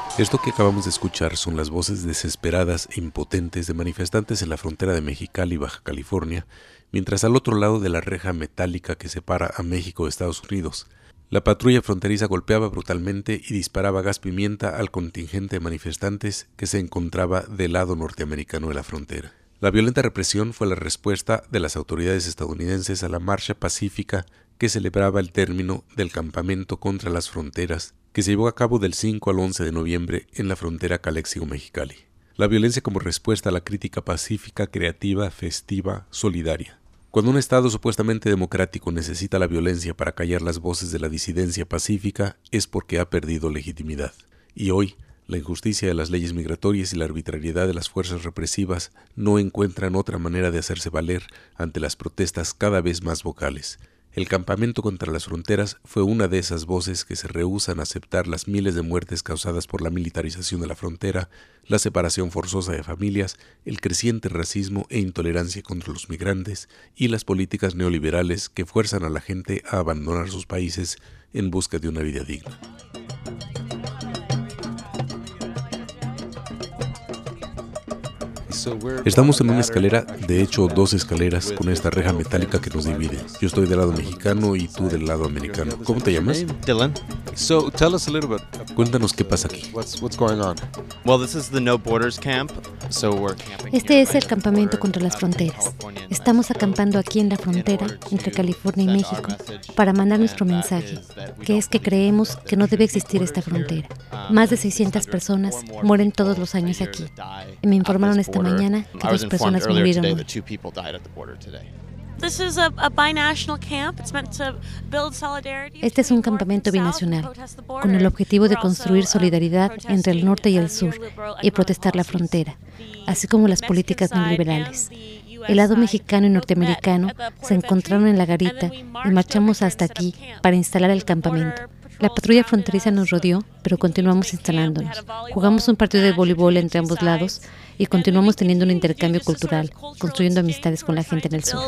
Esto que acabamos de escuchar son las voces desesperadas e impotentes de manifestantes en la frontera de Mexicali, Baja California, mientras al otro lado de la reja metálica que separa a México de Estados Unidos, la patrulla fronteriza golpeaba brutalmente y disparaba gas pimienta al contingente de manifestantes que se encontraba del lado norteamericano de la frontera. La violenta represión fue la respuesta de las autoridades estadounidenses a la marcha pacífica que celebraba el término del campamento contra las fronteras que se llevó a cabo del 5 al 11 de noviembre en la frontera Calexico-Mexicali. La violencia como respuesta a la crítica pacífica, creativa, festiva, solidaria. Cuando un Estado supuestamente democrático necesita la violencia para callar las voces de la disidencia pacífica, es porque ha perdido legitimidad. Y hoy, la injusticia de las leyes migratorias y la arbitrariedad de las fuerzas represivas no encuentran otra manera de hacerse valer ante las protestas cada vez más vocales. El campamento contra las fronteras fue una de esas voces que se rehúsan a aceptar las miles de muertes causadas por la militarización de la frontera, la separación forzosa de familias, el creciente racismo e intolerancia contra los migrantes y las políticas neoliberales que fuerzan a la gente a abandonar sus países en busca de una vida digna. Estamos en una escalera, de hecho 2 escaleras, con esta reja metálica que nos divide. Yo estoy del lado mexicano y tú del lado americano. ¿Cómo te llamas? Dylan. So tell us a little bit. Cuéntanos qué pasa aquí. What's going on? Well, this is the No Borders camp. So we're camping. Este es el campamento contra las fronteras. Estamos acampando aquí en la frontera entre California y México para mandar nuestro mensaje, que es que creemos que no debe existir esta frontera. Más de 600 personas mueren todos los años aquí. Y me informaron esta mañana que 2 personas murieron hoy. Este es un campamento binacional, con el objetivo de construir solidaridad entre el norte y el sur y protestar la frontera, así como las políticas neoliberales. El lado mexicano y norteamericano se encontraron en la garita y marchamos hasta aquí para instalar el campamento. La patrulla fronteriza nos rodeó, pero continuamos instalándonos. Jugamos un partido de voleibol entre ambos lados y continuamos teniendo un intercambio cultural, construyendo amistades con la gente en el sur.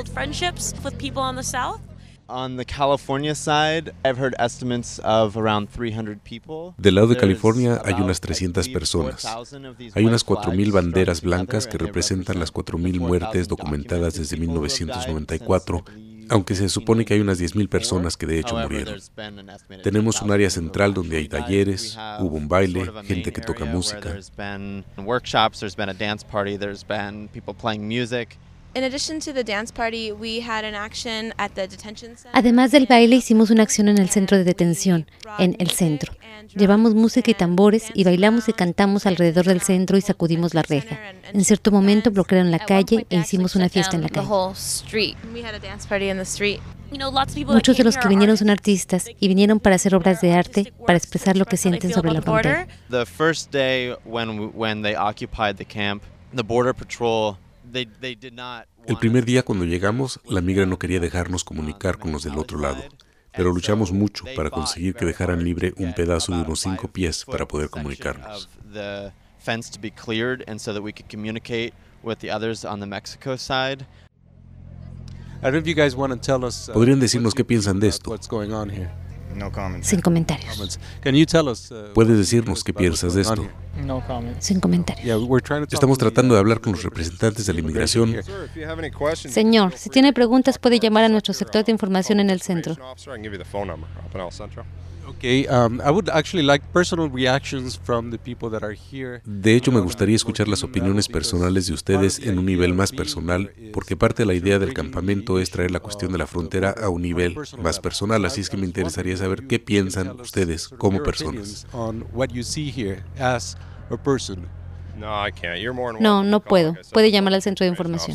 On the California side, I've heard estimates of around 300 people. Del lado de California hay unas 300 personas. Hay unas 4.000 banderas blancas que representan las 4.000 muertes documentadas desde 1994, aunque se supone que hay unas 10.000 personas que de hecho murieron. Tenemos un área central donde hay talleres, hubo un baile, gente que toca música. Además del baile, hicimos una acción en el centro de detención, en el centro. Llevamos música y tambores y bailamos y cantamos alrededor del centro y sacudimos la reja. En cierto momento bloquearon la calle e hicimos una fiesta en la calle. Muchos de los que vinieron son artistas y vinieron para hacer obras de arte, para expresar lo que sienten sobre la frontera. The first day when they occupied the camp, the border patrol. El primer día cuando llegamos, la migra no quería dejarnos comunicar con los del otro lado, pero luchamos mucho para conseguir que dejaran libre un pedazo de unos 5 pies para poder comunicarnos. ¿Podrían decirnos qué piensan de esto? Sin comentarios. ¿Puedes decirnos qué piensas de esto? Sin comentarios. Estamos tratando de hablar con los representantes de la inmigración. Señor, si tiene preguntas puede llamar a nuestro sector de información en el centro. De hecho, me gustaría escuchar las opiniones personales de ustedes en un nivel más personal, porque parte de la idea del campamento es traer la cuestión de la frontera a un nivel más personal, así es que me interesaría saber qué piensan ustedes como personas. No, no puedo. Puede llamar al centro de información.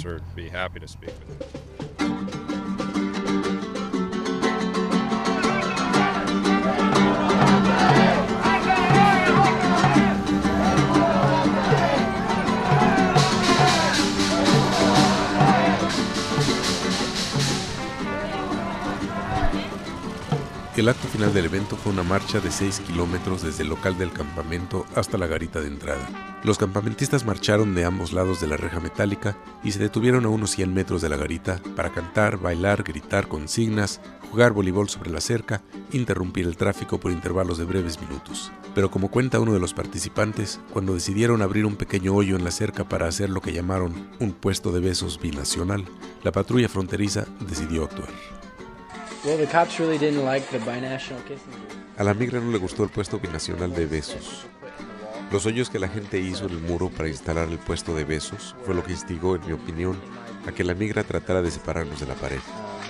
El acto final del evento fue una marcha de 6 kilómetros desde el local del campamento hasta la garita de entrada. Los campamentistas marcharon de ambos lados de la reja metálica y se detuvieron a unos 100 metros de la garita para cantar, bailar, gritar consignas, jugar voleibol sobre la cerca, interrumpir el tráfico por intervalos de breves minutos. Pero como cuenta uno de los participantes, cuando decidieron abrir un pequeño hoyo en la cerca para hacer lo que llamaron un puesto de besos binacional, la patrulla fronteriza decidió actuar. A la migra no le gustó el puesto binacional de besos. Los hoyos que la gente hizo en el muro para instalar el puesto de besos fue lo que instigó, en mi opinión, a que la migra tratara de separarnos de la pared.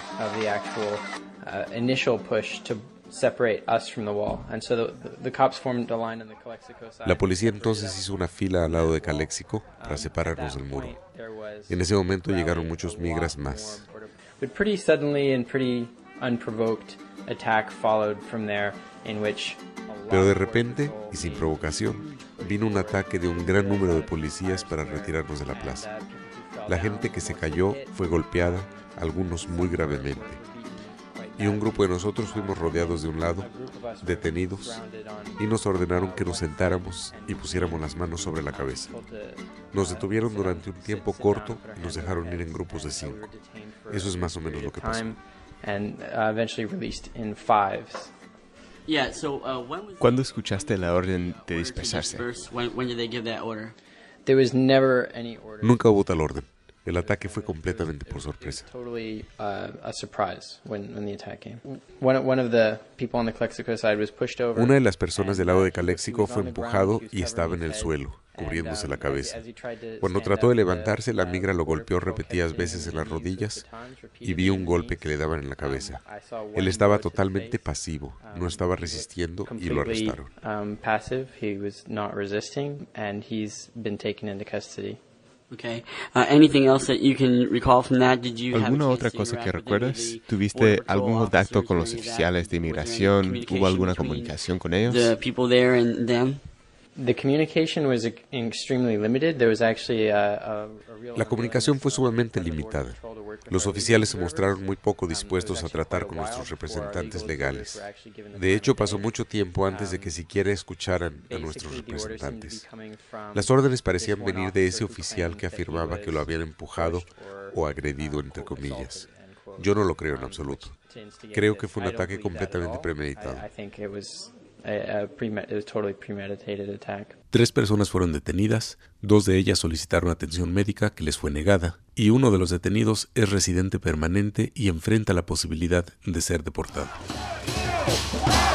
La policía entonces hizo una fila al lado de Calexico para separarnos del muro. En ese momento llegaron muchos migras más. Pero de repente, y sin provocación, vino un ataque de un gran número de policías para retirarnos de la plaza. La gente que se cayó fue golpeada, algunos muy gravemente. Y un grupo de nosotros fuimos rodeados de un lado, detenidos, y nos ordenaron que nos sentáramos y pusiéramos las manos sobre la cabeza. Nos detuvieron durante un tiempo corto y nos dejaron ir en grupos de 5. Eso es más o menos lo que pasó. ¿Cuándo escuchaste la orden de dispersarse? Nunca hubo tal orden. El ataque fue completamente por sorpresa. Una de las personas del lado de Calexico fue empujado y estaba en el suelo, cubriéndose la cabeza. Cuando trató de levantarse, la migra lo golpeó repetidas veces en las rodillas y vi un golpe que le daban en la cabeza. Él estaba totalmente pasivo, no estaba resistiendo y lo arrestaron. ¿Alguna otra cosa que recuerdas? ¿Tuviste algún contacto con los oficiales de inmigración? ¿Hubo alguna comunicación con ellos? La comunicación fue sumamente limitada. Los oficiales se mostraron muy poco dispuestos a tratar con nuestros representantes legales. De hecho, pasó mucho tiempo antes de que siquiera escucharan a nuestros representantes. Las órdenes parecían venir de ese oficial que afirmaba que lo habían empujado o agredido, entre comillas. Yo no lo creo en absoluto. Creo que fue un ataque completamente premeditado. 3 personas fueron detenidas, 2 de ellas solicitaron atención médica que les fue negada, y uno de los detenidos es residente permanente y enfrenta la posibilidad de ser deportado.